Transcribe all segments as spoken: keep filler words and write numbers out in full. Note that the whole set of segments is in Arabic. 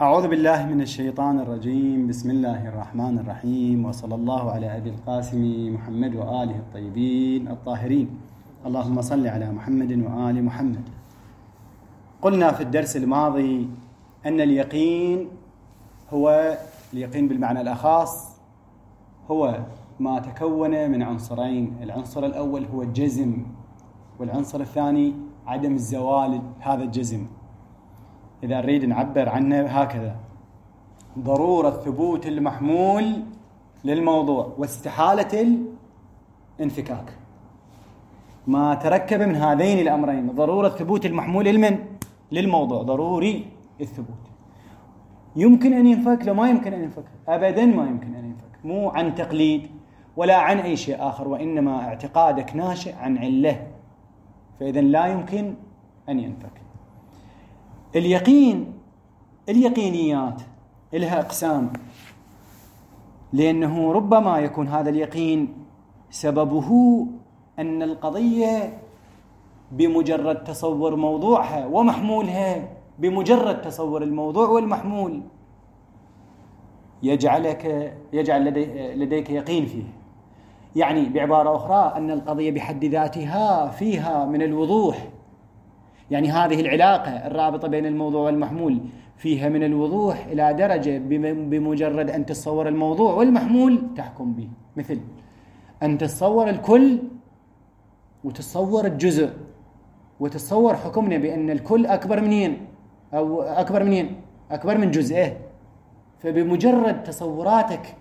أعوذ بالله من الشيطان الرجيم. بسم الله الرحمن الرحيم، وصلى الله على أبي القاسم محمد وآله الطيبين الطاهرين. اللهم صل على محمد وآل محمد. قلنا في الدرس الماضي أن اليقين هو اليقين بالمعنى الأخص هو ما تكون من عنصرين. العنصر الأول هو الجزم، والعنصر الثاني عدم الزوال هذا الجزم. إذا نريد نعبر عنه هكذا: ضرورة ثبوت المحمول للموضوع واستحالة الانفكاك. ما تركب من هذين الأمرين، ضرورة ثبوت المحمول لمن؟ للموضوع، ضروري الثبوت. يمكن أن ينفك؟ لا، ما يمكن أن ينفك، أبدا ما يمكن أن ينفك، مو عن تقليد ولا عن أي شيء آخر، وإنما اعتقادك ناشئ عن علة، فإذا لا يمكن أن ينفك. اليقين اليقينيات لها أقسام، لأنه ربما يكون هذا اليقين سببه أن القضية بمجرد تصور موضوعها ومحمولها، بمجرد تصور الموضوع والمحمول يجعلك يجعل لدي لديك يقين فيه. يعني بعبارة أخرى أن القضية بحد ذاتها فيها من الوضوح، يعني هذه العلاقة الرابطة بين الموضوع والمحمول فيها من الوضوح إلى درجة بمجرد أن تتصور الموضوع والمحمول تحكم به. مثل أن تتصور الكل وتتصور الجزء، وتتصور حكمنا بأن الكل أكبر منين أو أكبر منين أكبر من جزئه، فبمجرد تصوراتك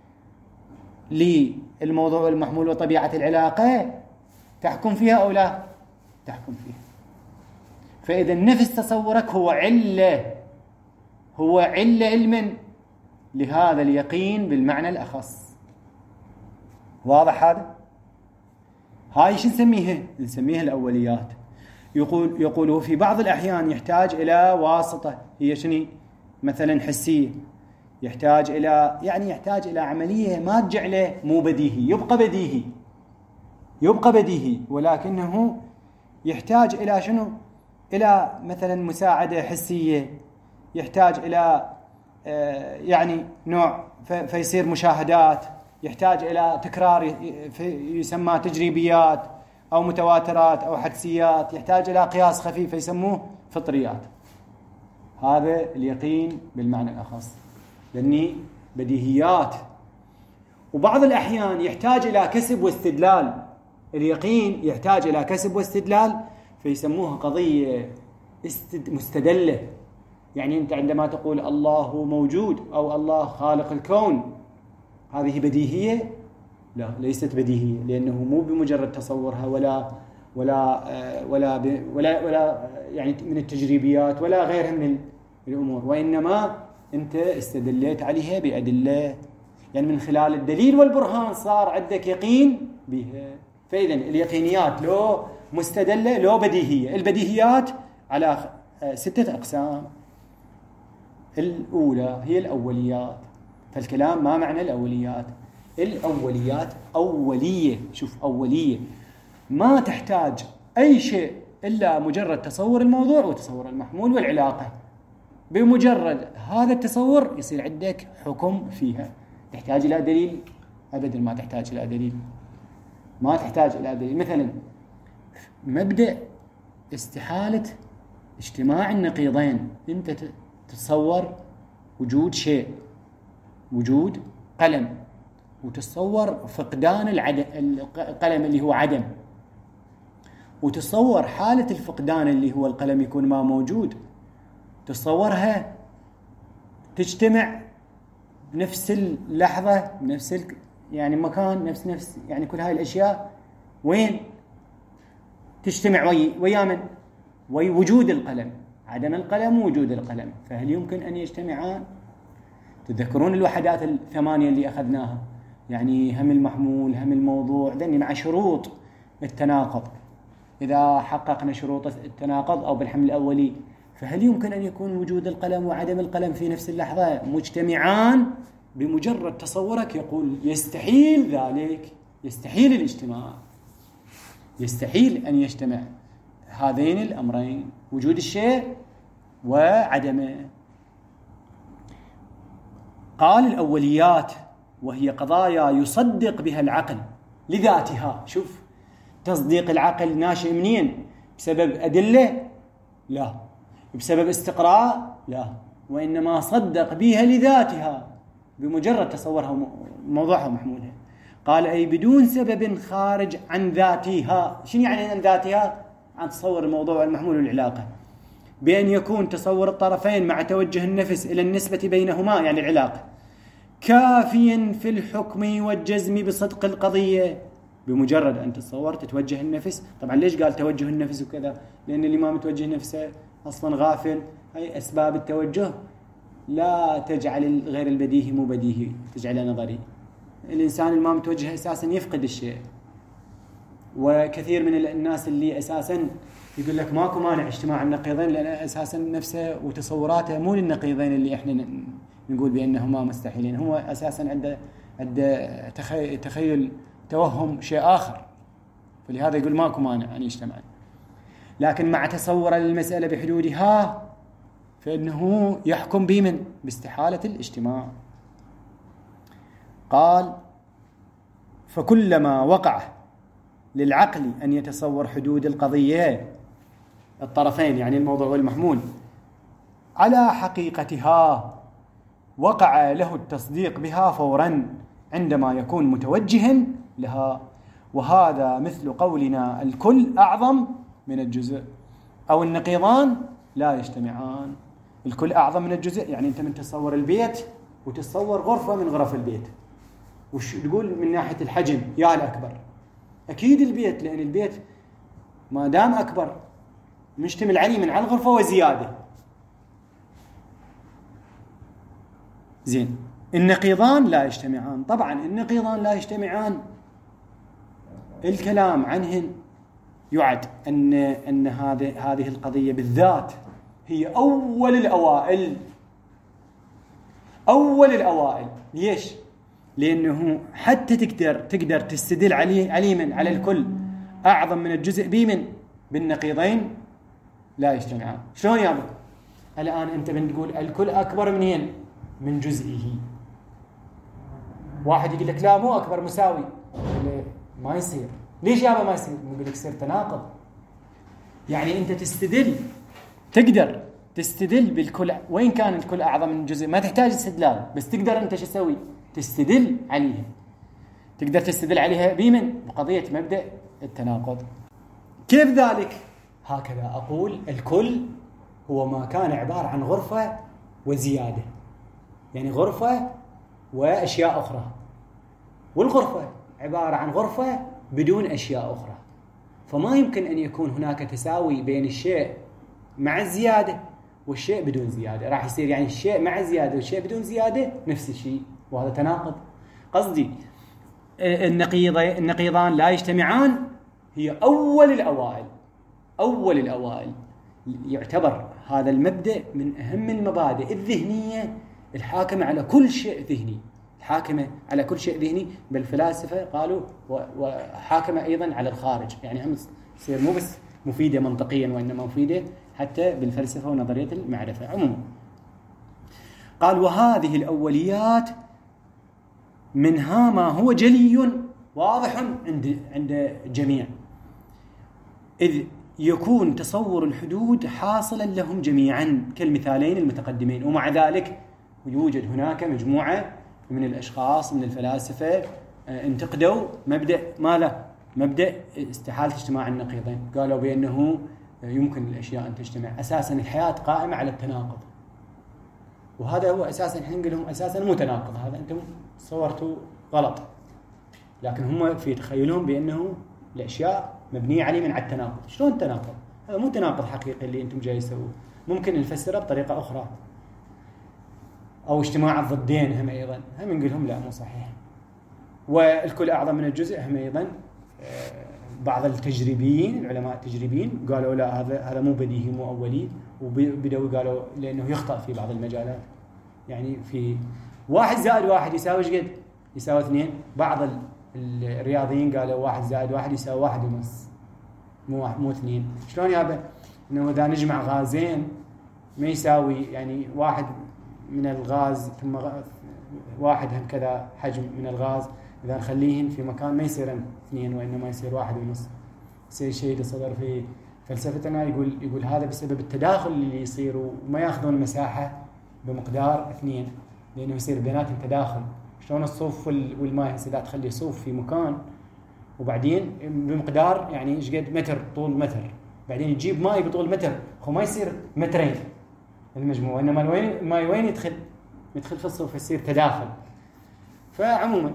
للموضوع والمحمول وطبيعة العلاقة تحكم فيها أو لا تحكم فيها. فإذا نفس تصورك هو علة هو علة علما لهذا اليقين بالمعنى الأخص. واضح هذا؟ هاي شو نسميها؟ نسميها الأوليات. يقول يقوله في بعض الأحيان يحتاج إلى واسطة، هي شنو؟ مثلا حسية، يحتاج إلى يعني يحتاج إلى عملية ما تجعله مو بديهي، يبقى بديهي يبقى بديهي ولكنه يحتاج إلى شنو؟ إلى مثلا مساعدة حسية، يحتاج إلى يعني نوع فيصير مشاهدات، يحتاج إلى تكرار يسمى تجريبيات أو متواترات أو حدسيات، يحتاج إلى قياس خفيف يسموه فطريات. هذا اليقين بالمعنى الأخص، لأني بديهيات. وبعض الأحيان يحتاج إلى كسب واستدلال. اليقين يحتاج إلى كسب واستدلال، فيسموها قضية مستدلة. يعني أنت عندما تقول الله موجود أو الله خالق الكون، هذه بديهية؟ لا، ليست بديهية، لأنه مو بمجرد تصورها ولا ولا ولا ولا ولا يعني من التجريبيات ولا غيرها من الأمور، وإنما أنت استدليت عليها بأدلة، يعني من خلال الدليل والبرهان صار عندك يقين بها. فإذا اليقينيات لو مستدلة لو بديهية. البديهيات على ستة أقسام. الأولى هي الأوليات. فالكلام ما معنى الأوليات؟ الأوليات أولية، شوف أولية، ما تحتاج أي شيء إلا مجرد تصور الموضوع وتصور المحمول والعلاقة. بمجرد هذا التصور يصير عندك حكم فيها. تحتاج إلى دليل؟ أبدا ما تحتاج إلى دليل، ما تحتاج إلى دليل. مثلا مبدأ استحالة اجتماع النقيضين. أنت تتصور وجود شيء، وجود قلم، وتتصور فقدان العدم القلم اللي هو عدم، وتصور حالة الفقدان اللي هو القلم يكون ما موجود، تصورها تجتمع بنفس اللحظة، بنفس ال... يعني مكان، نفس نفس يعني كل هاي الأشياء وين تجتمع؟ وي ويا من؟ وي وجود القلم، عدم القلم ووجود القلم. فهل يمكن أن يجتمعان؟ تذكرون الوحدات الثمانية اللي أخذناها، يعني هم المحمول هم الموضوع، ذني مع شروط التناقض. إذا حققنا شروط التناقض أو بالحمل الأولي، فهل يمكن أن يكون وجود القلم وعدم القلم في نفس اللحظة مجتمعان؟ بمجرد تصورك يقول يستحيل ذلك، يستحيل الاجتماع، يستحيل أن يجتمع هذين الأمرين، وجود الشيء وعدمه. قال الأوليات وهي قضايا يصدق بها العقل لذاتها. شوف، تصديق العقل ناشئ منين؟ بسبب أدلة؟ لا. بسبب استقراء؟ لا. وإنما صدق بها لذاتها بمجرد تصورها موضوعها ومحمولها. قال أي بدون سبب خارج عن ذاتها. شنو يعني عن ذاتها؟ عن تصور الموضوع المحمول والعلاقة، بأن يكون تصور الطرفين مع توجه النفس إلى النسبة بينهما، يعني العلاقة، كافيا في الحكم والجزم بصدق القضية. بمجرد أن تتصور تتوجه النفس. طبعا ليش قال توجه النفس وكذا؟ لأن اللي ما متوجه نفسه أصلا غافل. هي أسباب التوجه لا تجعل غير البديهي مو بديهي، تجعله نظري. الإنسان اللي ما متوجه أساسا يفقد الشيء. وكثير من الناس اللي أساسا يقول لك ماكو مانع اجتماع النقيضين، لأن أساسا نفسه وتصوراته مو للنقيضين اللي إحنا نقول بأنهما مستحيلين. هو أساسا عنده عنده تخيل توهم شيء آخر، فلهذا يقول ماكو مانع أن يجتمعان. لكن مع تصور المسألة بحدودها فإنه يحكم بمن؟ باستحالة الاجتماع. قال فكلما وقع للعقل أن يتصور حدود القضية الطرفين، يعني الموضوع والمحمول، على حقيقتها وقع له التصديق بها فوراً عندما يكون متوجها لها. وهذا مثل قولنا الكل أعظم من الجزء، أو النقيضان لا يجتمعان. الكل أعظم من الجزء، يعني أنت من تصور البيت وتصور غرفة من غرف البيت، وش تقول من ناحية الحجم؟ يا الأكبر. أكيد البيت، لأن البيت ما دام أكبر مشتمل عليه من على الغرفة وزيادة. زين، النقيضان لا يجتمعان. طبعا النقيضان لا يجتمعان الكلام عنهن يعد أن أن هذه هذه القضية بالذات هي أول الأوائل. أول الأوائل. ليش؟ لأنه حتى تقدر تقدر تستدل عليه عليه من على الكل أعظم من الجزء بمن؟ بالنقيضين لا يجتمعان. شلون يا ابو؟ الآن أنت بنقول الكل أكبر منين؟ من جزئه. واحد يقول لك لا مو أكبر، مساوي. ما يصير. ليش يا ابو ما يصير؟ نقول لك يصير تناقض. يعني أنت تستدل، تقدر تستدل بالكل وين كان الكل أعظم من جزء، ما تحتاج استدلال، بس تقدر أنت شو تسوي؟ تستدل عليها. تقدر تستدل عليها بمن؟ بقضية مبدأ التناقض. كيف ذلك؟ هكذا أقول الكل هو ما كان عبارة عن غرفة وزيادة، يعني غرفة وأشياء أخرى، والغرفة عبارة عن غرفة بدون أشياء أخرى. فما يمكن أن يكون هناك تساوي بين الشيء مع الزيادة والشيء بدون زيادة. راح يصير يعني الشيء مع زيادة والشيء بدون زيادة نفس الشيء، وهذا تناقض. قصدي النقيضان لا يجتمعان هي أول الأوائل. أول الأوائل. يعتبر هذا المبدأ من أهم المبادئ الذهنية الحاكمة على كل شيء ذهني، الحاكمة على كل شيء ذهني. بل الفلاسفة قالوا وحاكمة أيضا على الخارج، يعني هم تصير مو بس مفيدة منطقيا وإنما مفيدة حتى بالفلسفة ونظرية المعرفة عموما. قال وهذه الأوليات منها ما هو جلي واضح عند عند جميع، إذ يكون تصور الحدود حاصلا لهم جميعا كالمثالين المتقدمين. ومع ذلك يوجد هناك مجموعة من الأشخاص من الفلاسفة انتقدوا مبدأ ماذا؟ مبدأ استحالة اجتماع النقيضين. قالوا بأنه يمكن الأشياء أن تجتمع. أساسا الحياة قائمة على التناقض، وهذا هو أساسا احنا نقول لهم أساسا مو تناقض، هذا أنتم صورتوا غلط. لكن هم في تخيلهم بأنه الأشياء مبنية عليه من على التناقض. شلون تناقض؟ هذا مو تناقض حقيقي اللي أنتم جاي تسووه. ممكن نفسره بطريقة أخرى، أو اجتماع الضدين هم أيضا هم نقول لهم لا مو صحيح. والكل أعظم من الجزء هم أيضا بعض التجريبيين العلماء التجريبيين قالوا لا هذا هذا مو بديهي مو أولي، وبدأوا قالوا لأنه يخطأ في بعض المجالات. يعني في واحد زائد واحد يساوي ايش قد؟ يساوي اثنين. بعض الرياضيين قالوا واحد زائد واحد يساوي واحد ونص، مو مو اثنين. شلون يابا؟ إنه إذا نجمع غازين ما يساوي يعني واحد من الغاز ثم واحد هم كذا حجم من الغاز، إذا نخليهن في مكان ما يصير اثنين وإنما يصير واحد ونص. يصير شيء اللي صدر في فلسفتنا يقول يقول هذا بسبب التداخل اللي يصير، وما ياخذون مساحة بمقدار اثنين، لأنه يصير بيناتهم تداخل. شلون الصوف والماء إذا تخلي صوف في مكان وبعدين بمقدار يعني إيش قد متر طول متر، بعدين تجيب ماء بطول متر، هو ما يصير مترين المجموع، إنما الوين الماء وين يدخل يدخل في الصوف، يصير تداخل. فعموما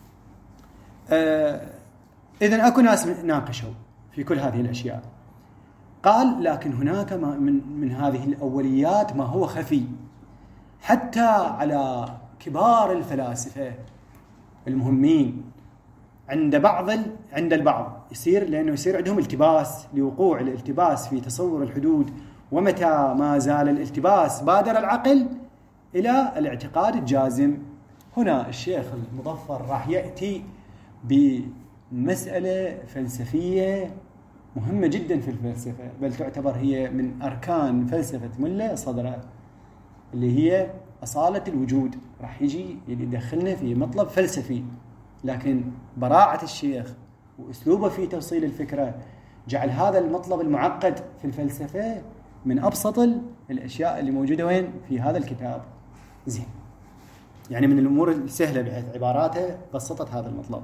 آه إذن أكو ناس ناقشوا في كل هذه الأشياء. قال لكن هناك ما من, من هذه الأوليات ما هو خفي حتى على كبار الفلاسفة المهمين، عند بعض عند البعض يصير، لأنه يصير عندهم التباس، لوقوع الالتباس في تصور الحدود. ومتى ما زال الالتباس بادر العقل إلى الاعتقاد الجازم. هنا الشيخ المظفر راح يأتي بمسألة فلسفية مهمة جدا في الفلسفة، بل تعتبر هي من أركان فلسفة ملا صدرة، اللي هي أصالة الوجود. راح يجي يدخلنا في مطلب فلسفي، لكن براعة الشيخ وأسلوبه في توصيل الفكرة جعل هذا المطلب المعقد في الفلسفة من أبسط الأشياء اللي موجودة وين في هذا الكتاب. زين، يعني من الأمور السهلة بحيث عباراته بسطت هذا المطلب.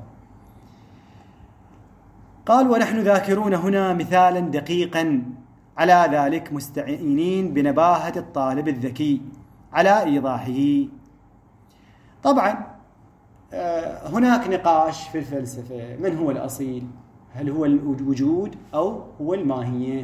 قال ونحن ذاكرون هنا مثالا دقيقا على ذلك، مستعينين بنباهة الطالب الذكي على إيضاحه. طبعا هناك نقاش في الفلسفة، من هو الأصيل؟ هل هو الوجود أو هو الماهية؟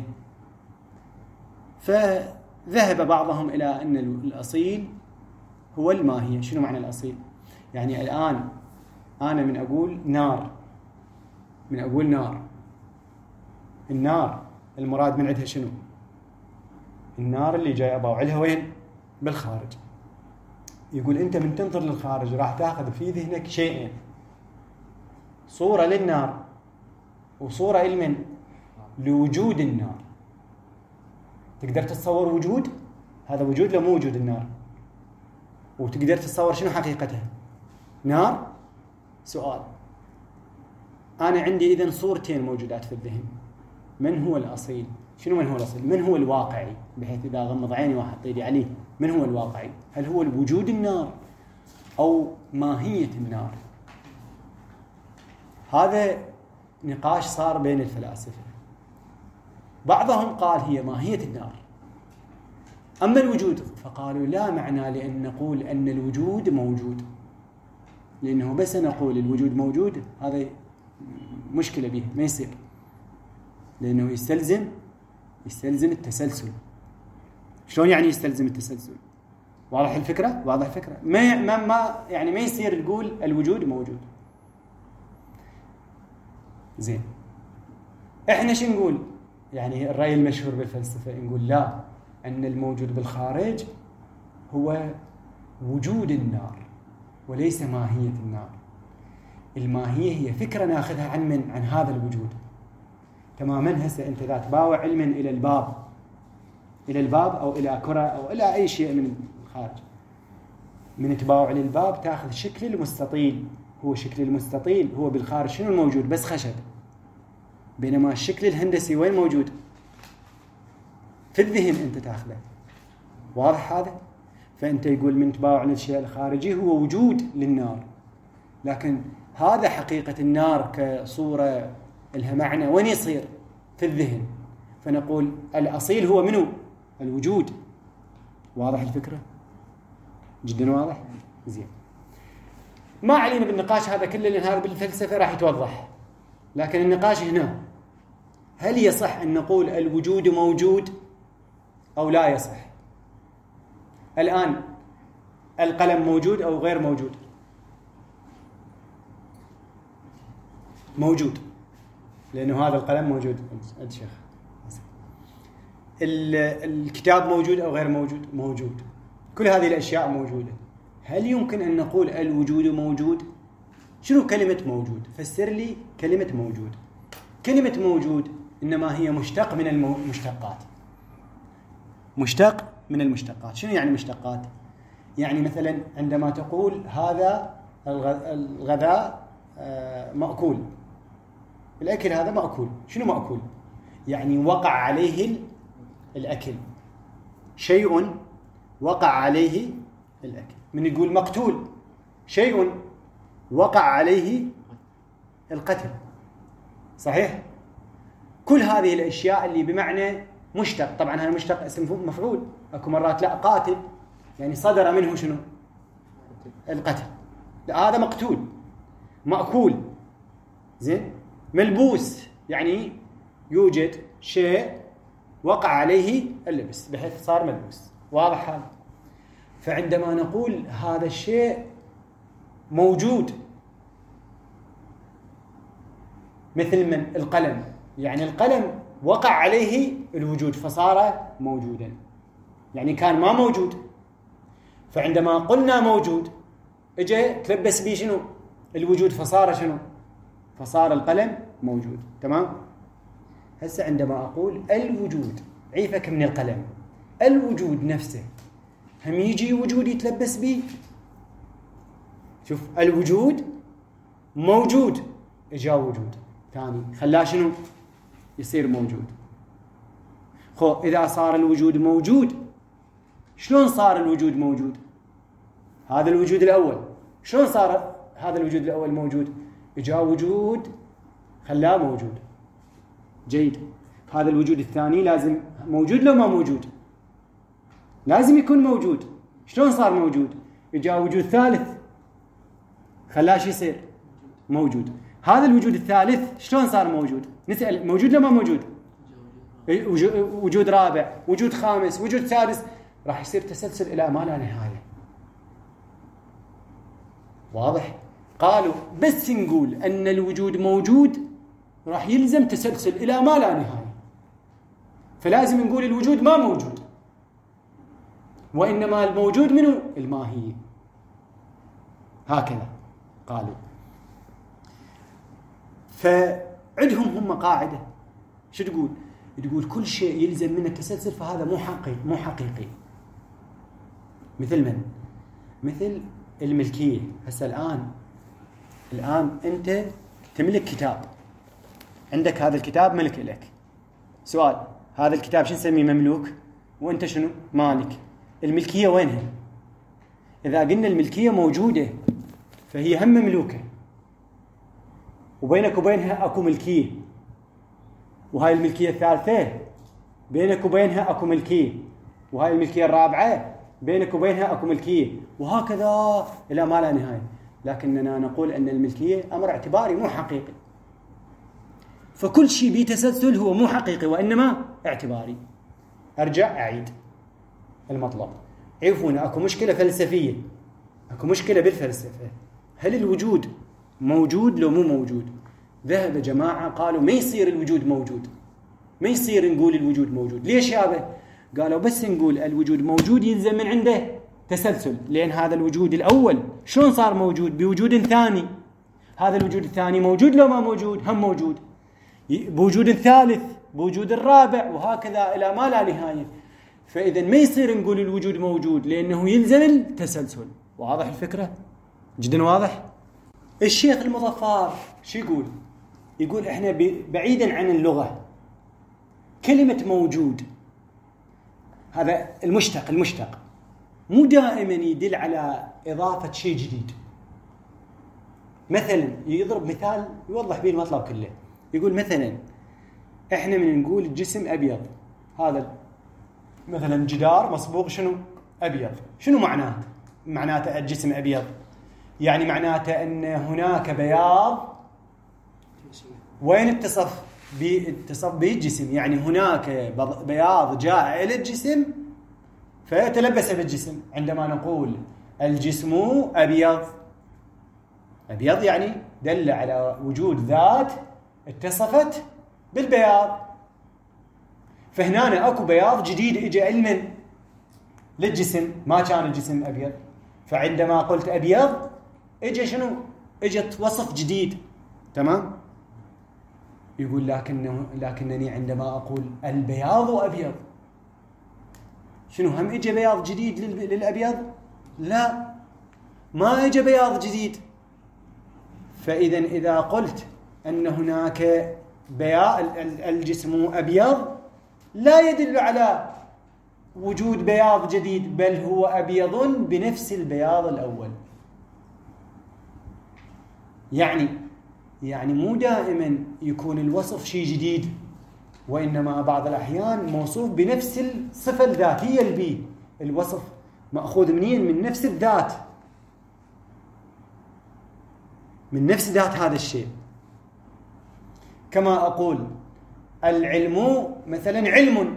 فذهب بعضهم إلى أن الأصيل هو الماهية. شنو معنى الأصيل؟ يعني الآن أنا من أقول نار، من أقول نار، النار المراد من عندها شنو؟ النار اللي جاي أباوعلها وين؟ بالخارج. يقول أنت من تنظر للخارج راح تأخذ في ذهنك شيئين، صورة للنار وصورة لمن؟ لوجود النار. تقدر تتصور وجود؟ هذا وجود لو مو وجود النار. وتقدر تتصور شنو حقيقتها؟ نار؟ سؤال. أنا عندي إذن صورتين موجودات في الذهن. من هو الأصيل؟ شنو من هو الأصيل؟ من هو الواقعي؟ بحيث إذا غمض عيني وحط يدي عليه، من هو الواقعي؟ هل هو الوجود النار أو ماهية النار؟ هذا نقاش صار بين الفلاسفة. بعضهم قال هي ماهية النار. أما الوجود فقالوا لا معنى لأن نقول أن الوجود موجود، لأنه بس نقول الوجود موجود هذا مشكلة به، ما يصير، لأنه يستلزم يستلزم التسلسل. شلون يعني يستلزم التسلسل؟ واضح الفكرة؟ واضح الفكرة؟ ما ما ما يعني ما يصير نقول الوجود موجود. زين، احنا شو نقول؟ يعني الرأي المشهور بالفلسفة نقول لا، أن الموجود بالخارج هو وجود النار وليس ماهية النار. الماهية هي فكرة ناخذها عن من؟ عن هذا الوجود تماما. هسه أنت ذات باوع علما إلى الباب، إلى الباب أو إلى كرة أو إلى أي شيء من الخارج، من تباوع للباب تأخذ شكل المستطيل. هو شكل المستطيل هو بالخارج شنو الموجود؟ بس خشب. بينما الشكل الهندسي وين موجود؟ في الذهن أنت تأخذه. واضح هذا؟ فأنت يقول من تباوع للشيء الخارجي هو وجود للنار، لكن هذا حقيقة النار كصورة لها معنى وين يصير؟ في الذهن. فنقول الأصيل هو منو؟ الوجود. واضح الفكرة؟ جدا واضح؟ زين، ما علينا بالنقاش هذا كله لأن هذا بالفلسفة راح يتوضح، لكن النقاش هنا هل يصح أن نقول الوجود موجود أو لا يصح؟ الآن القلم موجود أو غير موجود؟ موجود، لأنه هذا القلم موجود. الشيخ الكتاب موجود أو غير موجود؟ موجود. كل هذه الأشياء موجودة. هل يمكن أن نقول الوجود موجود؟ شنو كلمة موجود؟ فسر لي كلمة موجود. كلمة موجود إنما هي مشتق من المشتقات. مشتق من المشتقات. شنو يعني مشتقات؟ يعني مثلا عندما تقول هذا الغذاء مأكول، الأكل هذا مأكول، شنو مأكول؟ يعني وقع عليه الأكل، شيء وقع عليه الأكل. من يقول مقتول، شيء وقع عليه القتل، صحيح؟ كل هذه الأشياء اللي بمعنى مشتق، طبعا هذا مشتق اسم مفعول، اكو مرات لا قاتل يعني صدر منه شنو؟ القتل. لا هذا مقتول. مأكول زين. ملبوس يعني يوجد شيء وقع عليه اللبس بحيث صار ملبوس، واضح هذا؟ فعندما نقول هذا الشيء موجود، مثل من القلم، يعني القلم وقع عليه الوجود فصار موجودا، يعني كان ما موجود، فعندما قلنا موجود اجى تلبس به شنو؟ الوجود فصار شنو؟ فصار القلم موجود. تمام؟ هسه عندما اقول الوجود، عيفك من القلم، الوجود نفسه هم يجي وجود يتلبس به. شوف الوجود موجود، اجا وجود ثاني خلاه شنو؟ يصير موجود. خو إذا صار الوجود موجود، شلون صار الوجود موجود؟ هذا الوجود الأول شلون صار هذا الوجود الأول موجود؟ إجا وجود خلاه موجود. جيد. هذا الوجود الثاني لازم موجود لو ما موجود؟ لازم يكون موجود. شلون صار موجود؟ إجا وجود ثالث خلاه شو يصير؟ موجود. هذا الوجود الثالث شلون صار موجود؟ نسأل موجود لو ما موجود؟ وجود رابع، وجود خامس، وجود سادس، راح يصير تسلسل إلى ما لا نهاية. واضح؟ قالوا بس نقول أن الوجود موجود راح يلزم تسلسل إلى ما لا نهاية، فلازم نقول الوجود ما موجود، وإنما الموجود منه الماهية. هكذا قالوا. فعندهم هم قاعدة شو تقول؟ تقول كل شيء يلزم منه التسلسل فهذا مو حقيقي، مو حقيقي. مثل من؟ مثل الملكية. هسه الآن الآن أنت تملك كتاب، عندك هذا الكتاب ملك لك. سؤال، هذا الكتاب شو نسميه؟ مملوك، وأنت شنو؟ مالك. الملكية وينها؟ إذا قلنا الملكية موجودة فهي هم مملوكة، وبينك وبينها أكو ملكية، وهاي الملكية الثالثة بينك وبينها أكو ملكية، وهاي الملكية الرابعة بينك وبينها أكو ملكية، وهكذا إلى ما لا نهاية. لكننا نقول أن الملكية أمر اعتباري مو حقيقي، فكل شيء بتسلسل هو مو حقيقي وإنما اعتباري. أرجع أعيد المطلب. عرفونا أكو مشكلة فلسفية، أكو مشكلة بالفلسفة. هل الوجود موجود لو مو موجود؟ ذهب جماعة قالوا ما يصير الوجود موجود، ما يصير نقول الوجود موجود. ليش هذا؟ قالوا بس نقول الوجود موجود يلزم من عنده تسلسل، لأن هذا الوجود الأول شلون صار موجود؟ بوجود ثاني. هذا الوجود الثاني موجود لو ما موجود؟ هم موجود. بوجود ثالث، بوجود الرابع، وهكذا إلى ما لا نهاية. فإذا ما يصير نقول الوجود موجود لأنه يلزم التسلسل. واضح الفكرة؟ جدا واضح؟ الشيخ المظفر شو يقول؟ يقول احنا بعيدا عن اللغة، كلمة موجود هذا المشتق، المشتق مو دائما يدل على إضافة شيء جديد. مثلا يضرب مثال يوضح به المطلب كله. يقول مثلا احنا من نقول الجسم أبيض، هذا مثلا جدار مصبوغ شنو؟ أبيض. شنو معناه؟ معناته الجسم أبيض يعني معناته أن هناك بياض وين اتصف باتصف بالجسم، يعني هناك بياض جاء إلى الجسم فيتلبس بالجسم. عندما نقول الجسم أبيض، أبيض يعني دل على وجود ذات اتصفت بالبياض. فهنا أكو بياض جديد إجا علما للجسم، ما كان الجسم أبيض. فعندما قلت أبيض إجا شنو؟ إجت وصف جديد. تمام؟ يقول لكنه لكنني عندما أقول البياض أبيض، شنو هم إجا بياض جديد للأبيض؟ لا، ما اجى بياض جديد. فإذا إذا قلت أن هناك بياض الجسم أبيض لا يدل على وجود بياض جديد، بل هو أبيض بنفس البياض الأول. يعني يعني مو دائما يكون الوصف شيء جديد، وإنما بعض الأحيان موصوف بنفس الصفة الذاتية البي. الوصف مأخوذ منين؟ من نفس الذات، من نفس ذات هذا الشيء. كما أقول العلم مثلا علم،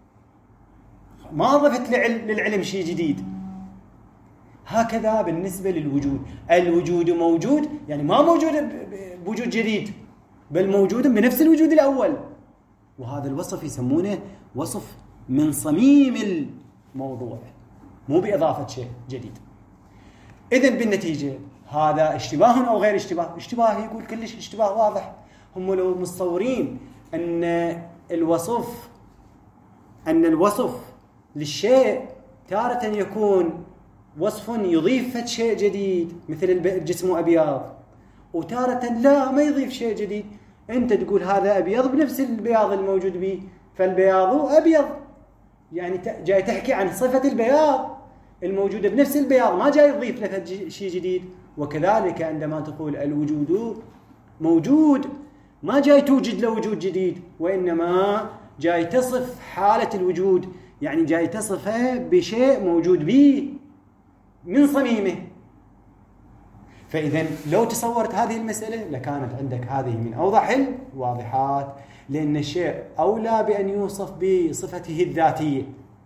ما أضفت للعلم شيء جديد. هكذا بالنسبة للوجود، الوجود موجود، يعني ما موجود بوجود جديد، بل موجود بنفس الوجود الأول. وهذا الوصف يسمونه وصف من صميم الموضوع، مو بإضافة شيء جديد. إذن بالنتيجة هذا اشتباه أو غير اشتباه؟ اشتباه، يقول كلش اشتباه واضح. هم لو متصورين أن الوصف أن الوصف للشيء تارة يكون وصف يضيف شيء جديد مثل الجسم أبيض، وتارة لا، ما يضيف شيء جديد. أنت تقول هذا أبيض بنفس البياض الموجود به، فالبياض أبيض، يعني جاي تحكي عن صفة البياض الموجودة بنفس البياض، ما جاي يضيف له شيء جديد. وكذلك عندما تقول الوجود موجود، ما جاي توجد له وجود جديد، وإنما جاي تصف حالة الوجود، يعني جاي تصفه بشيء موجود به من صميمه. فإذا لو تصورت هذه المسألة لكانت عندك هذه من أوضح الواضحات، لأن الشيء أولى بأن يوصف بصفته الذاتية،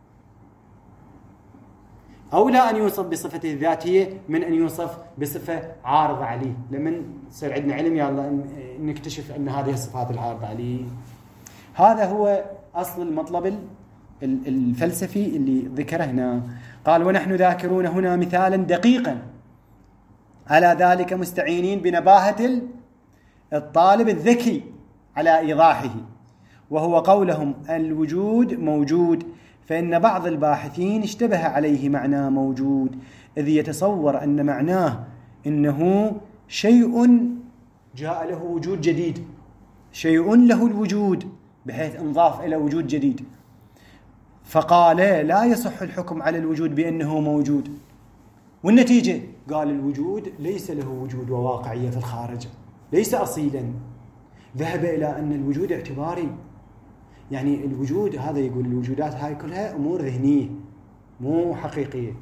أولى أن يوصف بصفته الذاتية من أن يوصف بصفة عارضة عليه. لمن يصير عندنا علم يلا نكتشف أن هذه الصفات العارضة عليه. هذا هو أصل المطلب الفلسفي اللي ذكره هنا. قال: ونحن ذاكرون هنا مثالا دقيقا على ذلك، مستعينين بنباهة الطالب الذكي على إيضاحه، وهو قولهم الوجود موجود، فإن بعض الباحثين اشتبه عليه معنى موجود، إذ يتصور أن معناه إنه شيء جاء له وجود جديد، شيء له الوجود بحيث انضاف إلى وجود جديد. فقال لا يصح الحكم على الوجود بأنه موجود، والنتيجة قال الوجود ليس له وجود وواقعية في الخارج، ليس أصيلا. ذهب إلى أن الوجود اعتباري، يعني الوجود هذا يقول الوجودات هاي كلها أمور ذهنية مو حقيقية.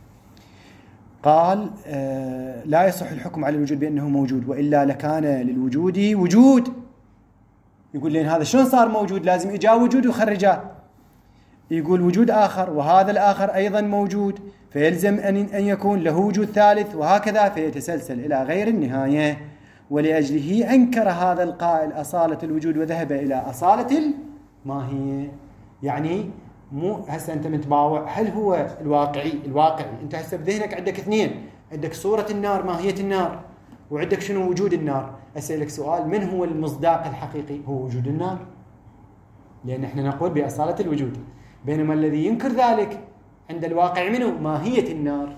قال آه لا يصح الحكم على الوجود بأنه موجود، وإلا لكان للوجود وجود. يقول لين هذا شلون صار موجود؟ لازم إجا وجود وخرجاه. يقول وجود آخر، وهذا الآخر أيضا موجود، فيلزم أن أن يكون له وجود ثالث، وهكذا فيتسلسل إلى غير النهاية. ولأجله أنكر هذا القائل أصالة الوجود وذهب إلى أصالة الماهية. يعني مو هسه أنت متباوع، هل هو الواقعي الواقعي أنت هسه بذهنك عندك اثنين، عندك صورة النار، ماهية النار، وعندك شنو وجود النار. أسألك سؤال: من هو المصداق الحقيقي؟ هو وجود النار، لأن احنا نقول بأصالة الوجود، بينما الذي ينكر ذلك عند الواقع منه ماهية النار.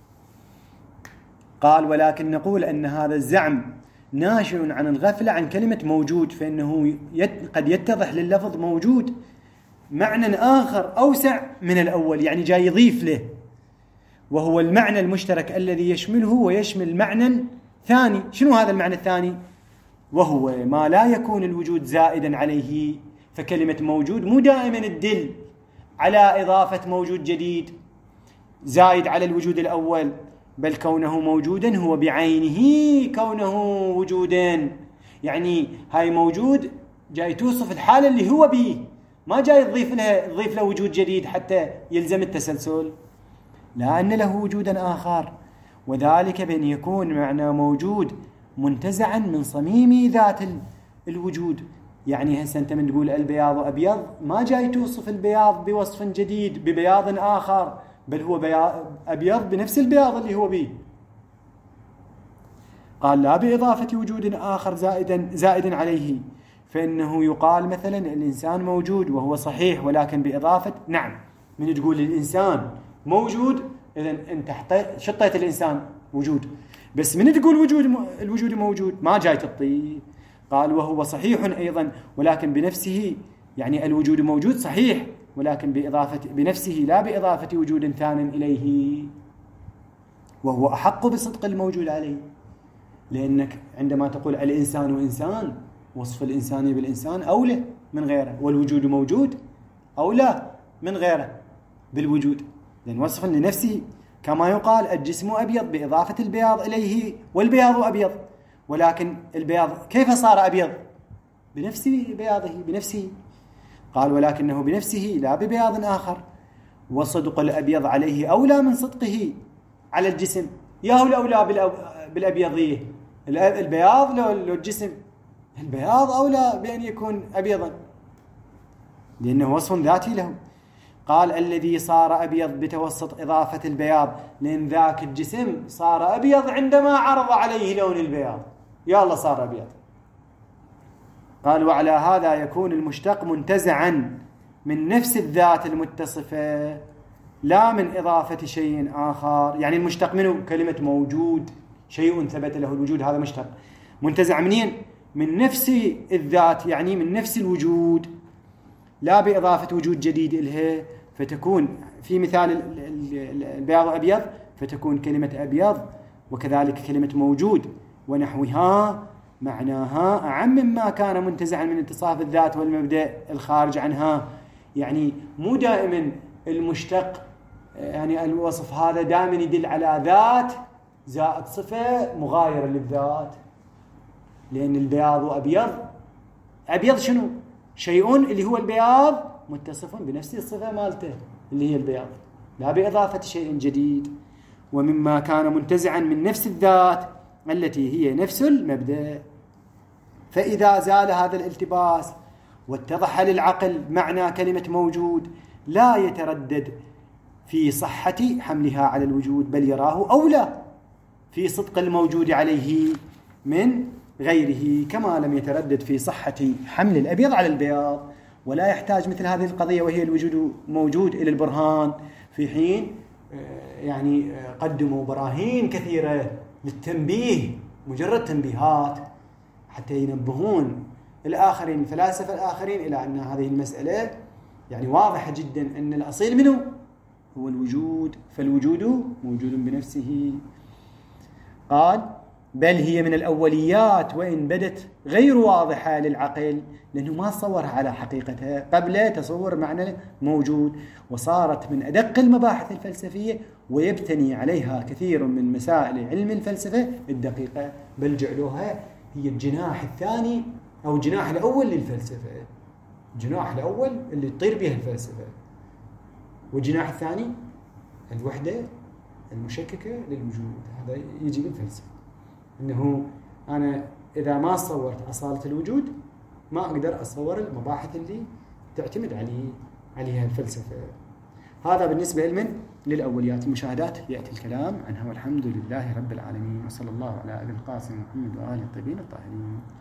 قال: ولكن نقول أن هذا الزعم ناشئ عن الغفلة عن كلمة موجود، فإنه يت قد يتضح لللفظ موجود معنى آخر أوسع من الأول، يعني جاي يضيف له، وهو المعنى المشترك الذي يشمله ويشمل معنى ثاني. شنو هذا المعنى الثاني؟ وهو ما لا يكون الوجود زائدا عليه. فكلمة موجود مو دائما تدل على إضافة موجود جديد زايد على الوجود الأول، بل كونه موجودا هو بعينه كونه وجودا. يعني هاي موجود جاي توصف الحالة اللي هو به، ما جاي تضيف لها تضيف له وجود جديد حتى يلزم التسلسل، لا أن له وجودا آخر. وذلك بأن يكون معنى موجود منتزعا من صميم ذات الوجود. يعني هسه أنت من تقول البياض أبيض، ما جاي توصف البياض بوصف جديد ببياض آخر، بل هو أبيض بنفس البياض اللي هو به. قال: لا بإضافة وجود آخر زائدا زائد عليه، فإنه يقال مثلا الإنسان موجود وهو صحيح، ولكن بإضافة، نعم، من تقول الإنسان موجود إذا أنت شطيت الإنسان وجود، بس من تقول وجود الوجود موجود ما جاي تطي. قال وهو صحيح أيضا ولكن بنفسه، يعني الوجود موجود صحيح ولكن بإضافة بنفسه لا بإضافة وجود ثان إليه، وهو أحق بصدق الموجود عليه. لأنك عندما تقول الإنسان إنسان، وصف الإنسان بالإنسان أولى من غيره، والوجود موجود أولى من غيره بالوجود، لأن وصفا لنفسه. كما يقال الجسم أبيض بإضافة البياض إليه، والبياض أبيض، ولكن البياض كيف صار أبيض؟ بنفس بياضه بنفسه. قال ولكنه بنفسه لا ببياض آخر، وصدق الأبيض عليه أولى من صدقه على الجسم. ياهو الأولى بالأبيضية، البياض لو الجسم؟ البياض أولى بأن يكون أبيضا لأنه وصف ذاتي له. قال الذي صار أبيض بتوسط إضافة البياض، لأن ذاك الجسم صار أبيض عندما عرض عليه لون البياض، يا الله صار أبيض. قال وعلى هذا يكون المشتق منتزعا من نفس الذات المتصفة لا من إضافة شيء آخر. يعني المشتق منه كلمة موجود، شيء ثبت له الوجود، هذا مشتق منتزع منين؟ من نفس الذات، يعني من نفس الوجود، لا بإضافة وجود جديد إليه. فتكون في مثال البياض أبيض فتكون كلمة أبيض، وكذلك كلمة موجود ونحوها معناها أعم مما كان منتزعا من اتصاف الذات والمبدأ الخارج عنها. يعني مو دائما المشتق، يعني الوصف هذا دائما يدل على ذات زائد صفة مغايرة للذات، لأن البياض أبيض، أبيض شنو؟ شيء اللي هو البياض متصف بنفس الصفة مالته اللي هي البياض، لا بإضافة شيء جديد. ومما كان منتزعا من نفس الذات التي هي نفس المبدأ. فإذا زال هذا الالتباس واتضح للعقل معنى كلمة موجود لا يتردد في صحة حملها على الوجود، بل يراه أولى في صدق الموجود عليه من غيره، كما لم يتردد في صحة حمل الأبيض على البياض. ولا يحتاج مثل هذه القضية وهي الوجود موجود إلى البرهان، في حين يعني قدموا براهين كثيرة للتنبيه، مجرد تنبيهات حتى ينبهون الآخرين الفلاسفة الآخرين إلى أن هذه المسألة يعني واضحة جدا، أن الأصيل منه هو الوجود، فالوجود موجود بنفسه. قال بل هي من الأوليات وإن بدت غير واضحة للعقل، لأنه ما صورها على حقيقتها قبل تصور معنى موجود، وصارت من أدق المباحث الفلسفية ويبتني عليها كثير من مسائل علم الفلسفة الدقيقة، بل جعلوها هي الجناح الثاني أو الجناح الأول للفلسفة. الجناح الأول اللي تطير به الفلسفة، والجناح الثاني الوحدة المشككة للوجود. هذا يجي بالفلسفة، إنه أنا إذا ما صورت أصالة الوجود ما أقدر أصور المباحث اللي تعتمد عليه عليها الفلسفة. هذا بالنسبة لمن للأوليات. المشاهدات يأتي الكلام عنها، والحمد لله رب العالمين، وصلى الله على أبي القاسم محمد وآله الطيبين الطاهرين.